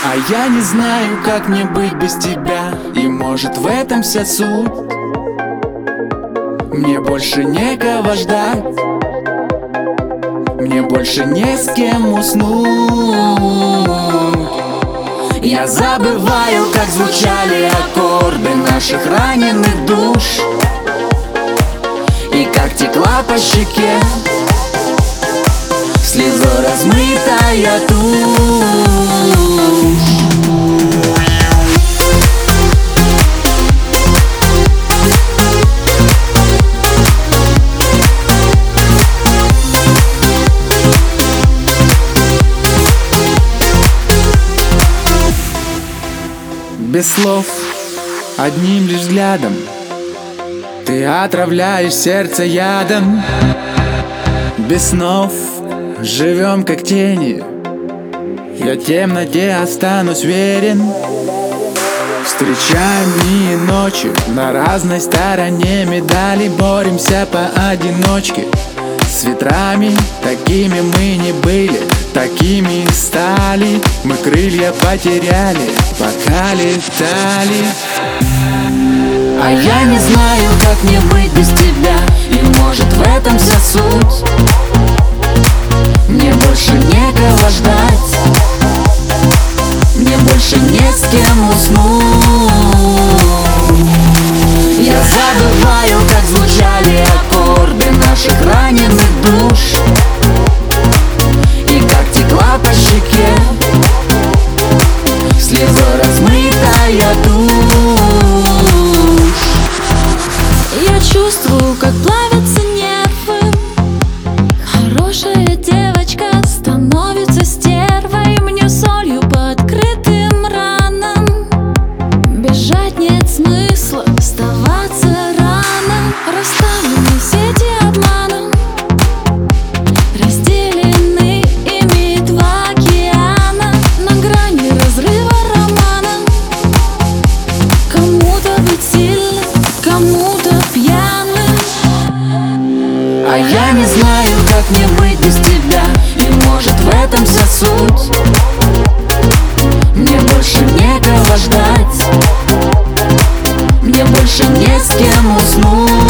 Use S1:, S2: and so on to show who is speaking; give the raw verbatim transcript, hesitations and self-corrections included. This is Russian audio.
S1: А я не знаю, как мне быть без тебя. И может в этом вся суть. Мне больше некого ждать, мне больше не с кем уснуть. Я забываю, как звучали аккорды наших раненых душ, и как текла по щеке слезой размытая тушь. Без слов, одним лишь взглядом ты отравляешь сердце ядом. Без снов живем как тени, я темноте останусь верен. Встречаем дни и ночи на разной стороне медали, боремся поодиночке с ветрами. Такими мы не были, такими стали. Мы крылья потеряли, пока летали. А я не знаю, как мне быть без тебя. И может в этом вся суть. Мне больше некого ждать, мне больше не с кем уснуть. Я забываю, как звучали аккорды наших раненых душ, и как текла по щеке слезой размытая тушь.
S2: Я чувствую, как плавятся нервы. Хорошая девочка становится стервой. Мне солью по открытым ранам. Бежать нет смысла, оставаться рано. Расставлены сети обманом, разделены ими два океана. На грани разрыва романа. Кому-то быть сильным, кому-то пьяным.
S1: А я не знаю, как мне быть без тебя. И может в этом вся суть. Мне больше некого ждать, мне больше не с кем уснуть.